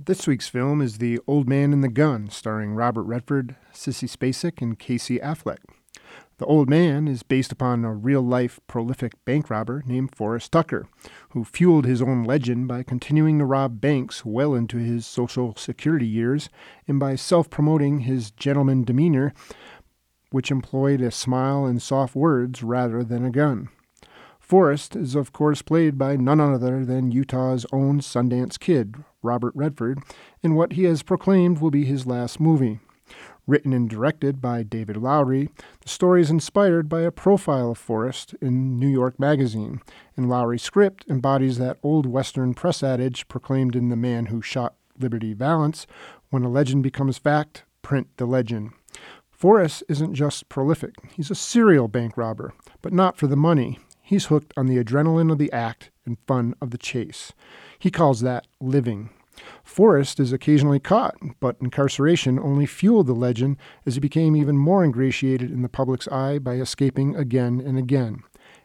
This week's film is The Old Man and the Gun, starring Robert Redford, Sissy Spacek, and Casey Affleck. The Old Man is based upon a real-life prolific bank robber named Forrest Tucker, who fueled his own legend by continuing to rob banks well into his Social Security years and by self-promoting his gentleman demeanor, which employed a smile and soft words rather than a gun. Forrest is, of course, played by none other than Utah's own Sundance Kid, Robert Redford, in what he has proclaimed will be his last movie. Written and directed by David Lowery, the story is inspired by a profile of Forrest in New York Magazine, and Lowery's script embodies that old Western press adage proclaimed in The Man Who Shot Liberty Valance, "When a legend becomes fact, print the legend." Forrest isn't just prolific, he's a serial bank robber, but not for the money. He's hooked on the adrenaline of the act and fun of the chase. He calls that living. Forrest is occasionally caught, but incarceration only fueled the legend as he became even more ingratiated in the public's eye by escaping again and again,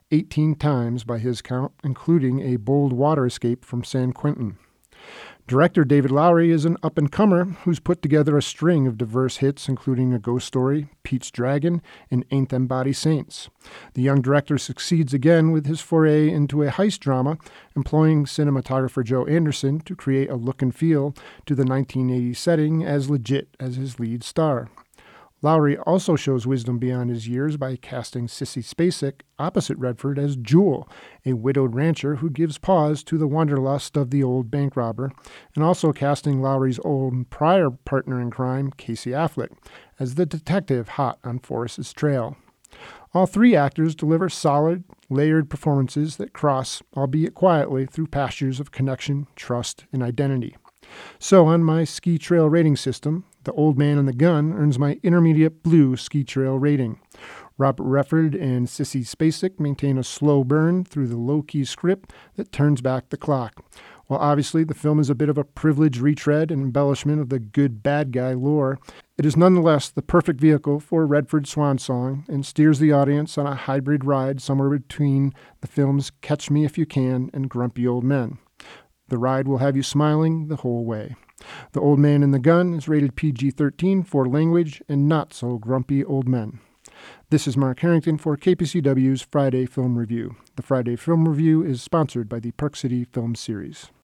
18 times by his count, including a bold water escape from San Quentin. Director David Lowery is an up-and-comer who's put together a string of diverse hits, including A Ghost Story, Pete's Dragon, and Ain't Them Body Saints. The young director succeeds again with his foray into a heist drama, employing cinematographer Joe Anderson to create a look and feel to the 1980s setting as legit as his lead star. Lowery also shows wisdom beyond his years by casting Sissy Spacek opposite Redford as Jewel, a widowed rancher who gives pause to the wanderlust of the old bank robber, and also casting Lowery's old prior partner in crime, Casey Affleck, as the detective hot on Forrest's trail. All three actors deliver solid, layered performances that cross, albeit quietly, through pastures of connection, trust, and identity. So on my ski trail rating system, The Old Man and the Gun earns my intermediate blue ski trail rating. Robert Redford and Sissy Spacek maintain a slow burn through the low-key script that turns back the clock. While obviously the film is a bit of a privileged retread and embellishment of the good bad guy lore, it is nonetheless the perfect vehicle for Redford's swan song and steers the audience on a hybrid ride somewhere between the film's Catch Me If You Can and Grumpy Old Men. The ride will have you smiling the whole way. The Old Man and the Gun is rated PG-13 for language and not so grumpy old men. This is Mark Harrington for KPCW's Friday Film Review. The Friday Film Review is sponsored by the Park City Film Series.